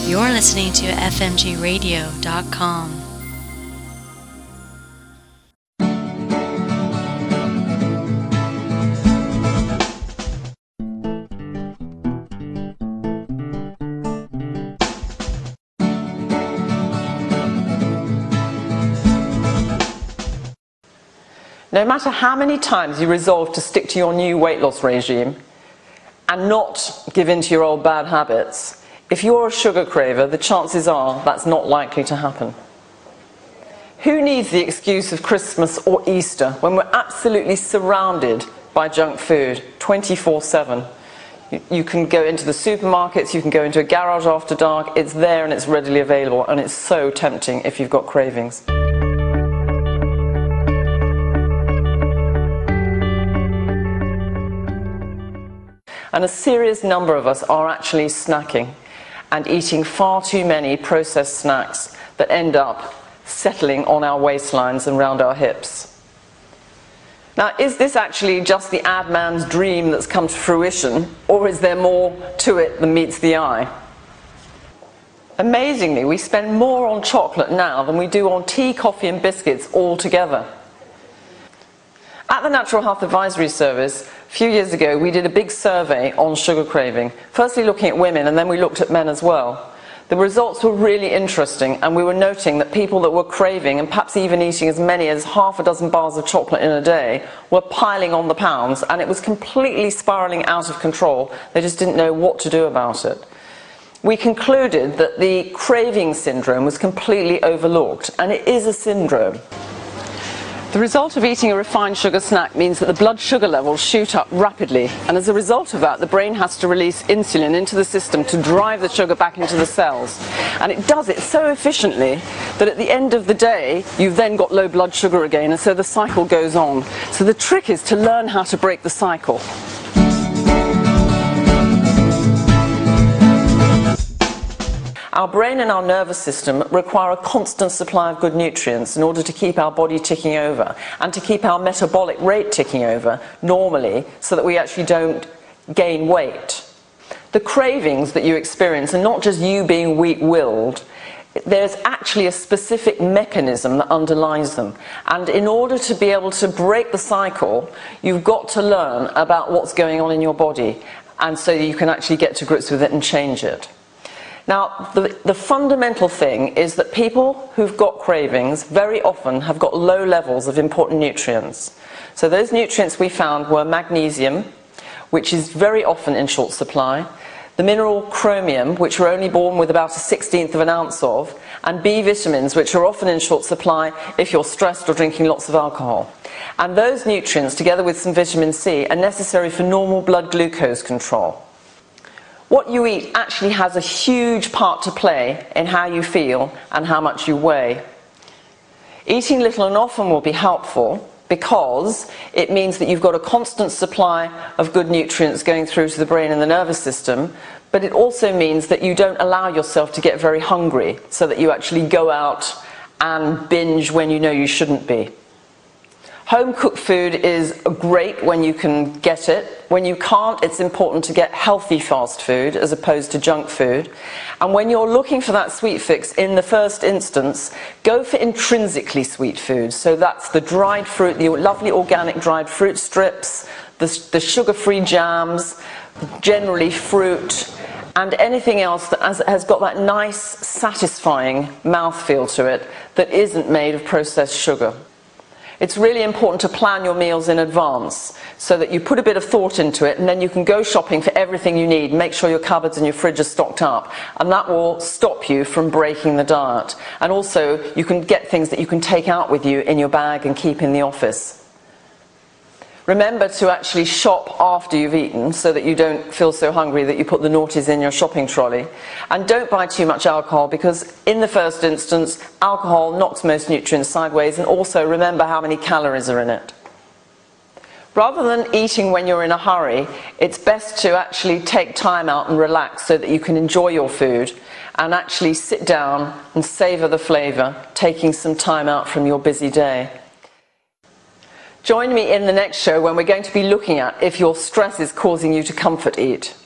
You're listening to fmgradio.com. No matter how many times you resolve to stick to your new weight loss regime and not give in to your old bad habits, if you're a sugar craver, the chances are that's not likely to happen. Who needs the excuse of Christmas or Easter when we're absolutely surrounded by junk food 24/7? You can go into the supermarkets, you can go into a garage after dark, it's there and it's readily available, and it's so tempting if you've got cravings. And a serious number of us are actually snacking and eating far too many processed snacks that end up settling on our waistlines and round our hips. Now, is this actually just the ad man's dream that's come to fruition, or is there more to it than meets the eye? Amazingly, we spend more on chocolate now than we do on tea, coffee and biscuits all together. At the Natural Health Advisory Service, a few years ago, we did a big survey on sugar craving, firstly looking at women, and then we looked at men as well. The results were really interesting, and we were noting that people that were craving, and perhaps even eating as many as half a dozen bars of chocolate in a day, were piling on the pounds, and it was completely spiraling out of control. They just didn't know what to do about it. We concluded that the craving syndrome was completely overlooked, and it is a syndrome. The result of eating a refined sugar snack means that the blood sugar levels shoot up rapidly, and as a result of that, the brain has to release insulin into the system to drive the sugar back into the cells. And it does it so efficiently that at the end of the day, you've then got low blood sugar again, and so the cycle goes on. So the trick is to learn how to break the cycle. Our brain and our nervous system require a constant supply of good nutrients in order to keep our body ticking over and to keep our metabolic rate ticking over normally, so that we actually don't gain weight. The cravings that you experience are not just you being weak-willed. There's actually a specific mechanism that underlies them, and in order to be able to break the cycle, you've got to learn about what's going on in your body, and so you can actually get to grips with it and change it. Now, the fundamental thing is that people who've got cravings very often have got low levels of important nutrients. So those nutrients we found were magnesium, which is very often in short supply, the mineral chromium, which we're only born with about 1/16 of an ounce of, and B vitamins, which are often in short supply if you're stressed or drinking lots of alcohol. And those nutrients, together with some vitamin C, are necessary for normal blood glucose control. What you eat actually has a huge part to play in how you feel and how much you weigh. Eating little and often will be helpful because it means that you've got a constant supply of good nutrients going through to the brain and the nervous system, but it also means that you don't allow yourself to get very hungry, so that you actually go out and binge when you know you shouldn't be. Home cooked food is great when you can get it. When you can't, it's important to get healthy fast food as opposed to junk food. And when you're looking for that sweet fix in the first instance, go for intrinsically sweet foods. So that's the dried fruit, the lovely organic dried fruit strips, the sugar-free jams, generally fruit, and anything else that has got that nice, satisfying mouthfeel to it that isn't made of processed sugar. It's really important to plan your meals in advance so that you put a bit of thought into it, and then you can go shopping for everything you need. Make sure your cupboards and your fridge are stocked up, and that will stop you from breaking the diet. And also, you can get things that you can take out with you in your bag and keep in the office. Remember to actually shop after you've eaten so that you don't feel so hungry that you put the naughties in your shopping trolley. And don't buy too much alcohol, because in the first instance, alcohol knocks most nutrients sideways, and also remember how many calories are in it. Rather than eating when you're in a hurry, it's best to actually take time out and relax so that you can enjoy your food and actually sit down and savor the flavor, taking some time out from your busy day. Join me in the next show when we're going to be looking at if your stress is causing you to comfort eat.